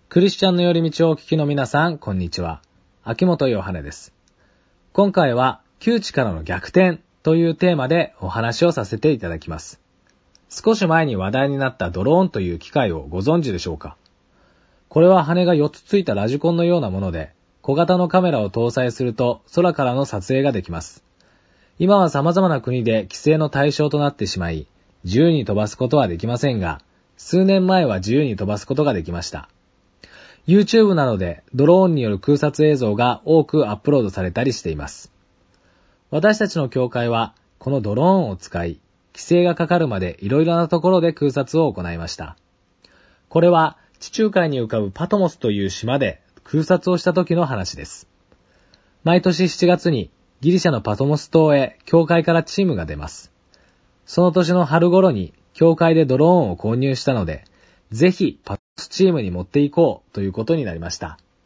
クリスチャンの寄り道をお聞きの皆さん、こんにちは。秋元ヨハネです。今回は、窮地からの逆転というテーマでお話をさせていただきます。少し前に話題になったドローンという機械をご存知でしょうか？これは羽が4つついたラジコンのようなもので、小型のカメラを搭載すると空からの撮影ができます。今は様々な国で規制の対象となってしまい、自由に飛ばすことはできませんが、数年前は自由に飛ばすことができました。YouTube などでドローンによる空撮映像が多くアップロードされたりしています。私たちの教会はこのドローンを使い、規制がかかるまでいろいろなところで空撮を行いました。これは地中海に浮かぶパトモスという島で空撮をした時の話です。毎年7月にギリシャのパトモス島へ教会からチームが出ます。その年の春頃に教会でドローンを購入したので、ぜひパトモスチームに持っていこうということになりました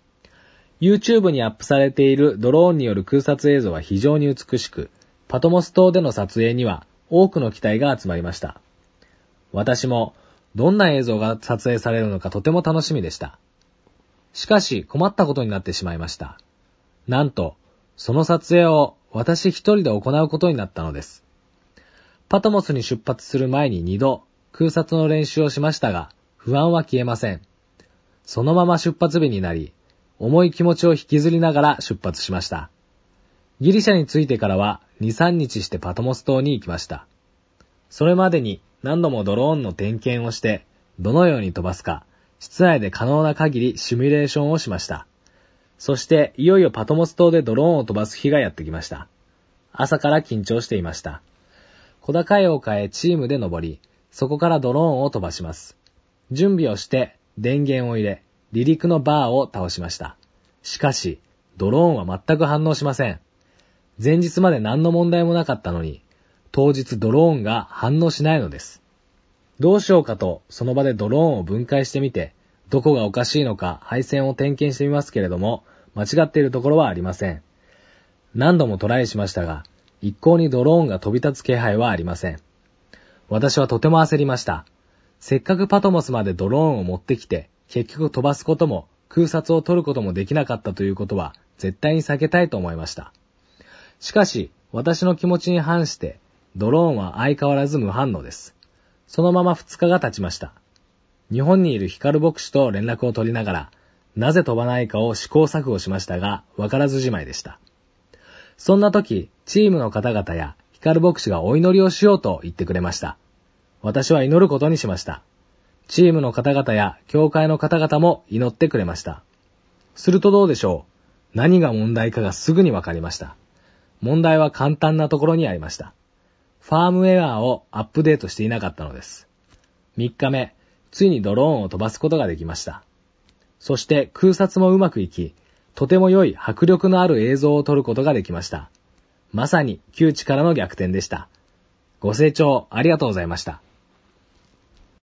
。YouTube にアップされているドローンによる空撮映像は非常に美しく、パトモス島での撮影には多くの期待が集まりました。私もどんな映像が撮影されるのかとても楽しみでした。しかし困ったことになってしまいました。なんと、その撮影を私一人で行うことになったのです。パトモスに出発する前に2度空撮の練習をしましたが、不安は消えません。そのまま出発日になり、重い気持ちを引きずりながら出発しました。ギリシャに着いてからは2、3日してパトモス島に行きました。それまでに何度もドローンの点検をして、どのように飛ばすか、室内で可能な限りシミュレーションをしました。そしていよいよパトモス島でドローンを飛ばす日がやってきました。朝から緊張していました。小高い丘へチームで登り、そこからドローンを飛ばします。準備をして電源を入れ、離陸のバーを倒しました。しかし、ドローンは全く反応しません。前日まで何の問題もなかったのに、当日ドローンが反応しないのです。どうしようかとその場でドローンを分解してみて、どこがおかしいのか配線を点検してみますけれども、間違っているところはありません。何度もトライしましたが、一向にドローンが飛び立つ気配はありません。私はとても焦りました。せっかくパトモスまでドローンを持ってきて、結局飛ばすことも空撮を撮ることもできなかったということは絶対に避けたいと思いました。しかし、私の気持ちに反して、ドローンは相変わらず無反応です。そのまま2日が経ちました。日本にいる光牧師と連絡を取りながら、なぜ飛ばないかを試行錯誤しましたが、わからずじまいでした。そんな時、チームの方々や光牧師がお祈りをしようと言ってくれました。私は祈ることにしました。チームの方々や教会の方々も祈ってくれました。するとどうでしょう。何が問題かがすぐにわかりました。問題は簡単なところにありました。ファームウェアをアップデートしていなかったのです。3日目、ついにドローンを飛ばすことができました。そして空撮もうまくいき、とても良い迫力のある映像を撮ることができました。まさに窮地からの逆転でした。ご清聴ありがとうございました。